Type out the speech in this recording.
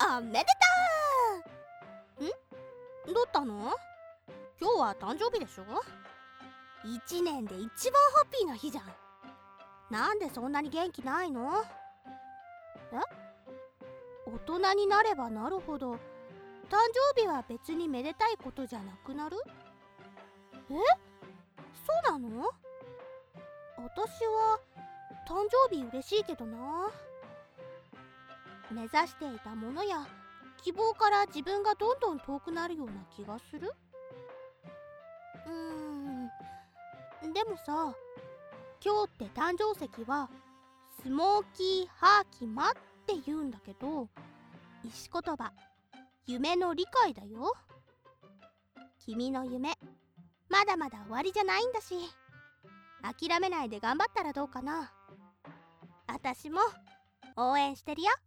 おめでとう。どったの？今日は誕生日でしょ？一年で一番ハッピーな日じゃん。なんでそんなに元気ないの？大人になればなるほど誕生日は別にめでたいことじゃなくなる？そうなの？私は誕生日嬉しいけどな。目指していたものや希望から自分がどんどん遠くなるような気がする。でもさ、今日って誕生石はスモーキーハーキマって言うんだけど、石言葉夢の理解だよ。君の夢まだまだ終わりじゃないんだし、諦めないで頑張ったらどうかな。私も応援してるよ。